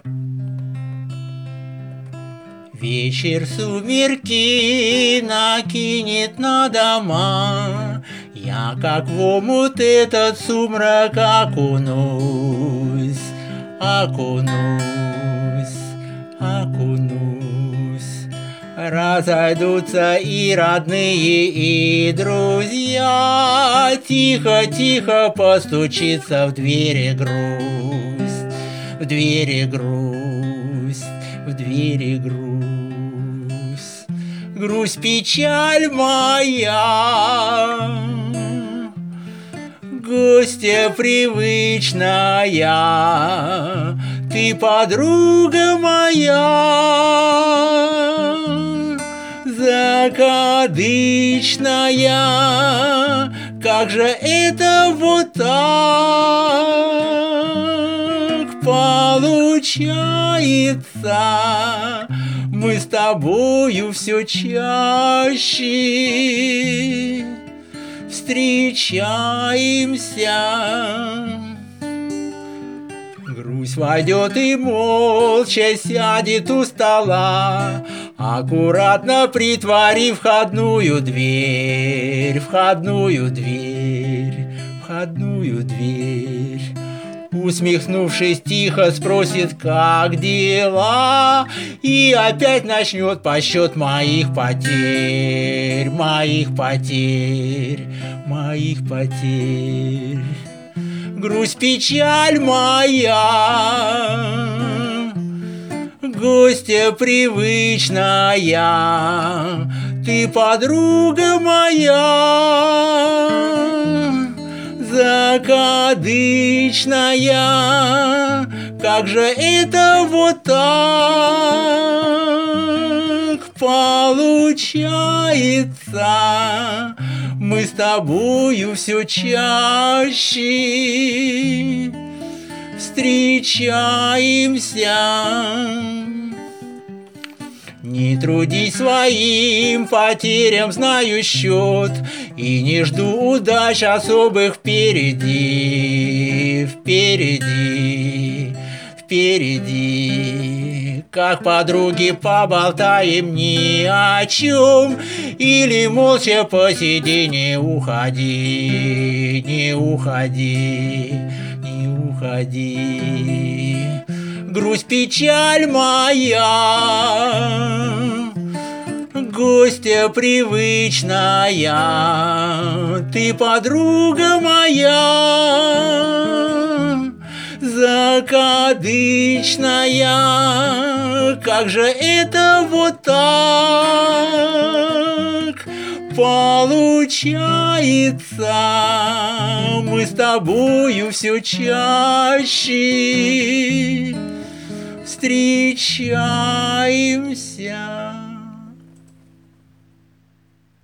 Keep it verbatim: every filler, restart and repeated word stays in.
Вечер сумерки накинет на дома, я как в омут этот сумрак окунусь, окунусь, окунусь. Разойдутся и родные, и друзья, тихо-тихо постучится в двери грусть, в двери грусть, в двери грусть. Грусть, печаль моя, гостья привычная, ты подруга моя, закадычная. Как же это вот так получается? Мы с тобою все чаще встречаемся. Грусть войдет и молча сядет у стола, аккуратно притворив входную дверь, входную дверь, входную дверь. Усмехнувшись, тихо спросит, как дела, и опять начнет подсчет моих потерь, моих потерь, моих потерь. Грусть, печаль моя, гостья привычная, ты подруга моя, закадычная. Как же это вот так получается? Мы с тобою все чаще встречаемся. Не трудись своим потерям, знаю счет, и не жду удач особых впереди, впереди, впереди. Как подруги поболтаем ни о чем, или молча посиди, не уходи, не уходи, не уходи. Грусть, печаль моя, гостья привычная, ты подруга моя, закадычная. Как же это вот так получается? Мы с тобою все чаще встречаемся.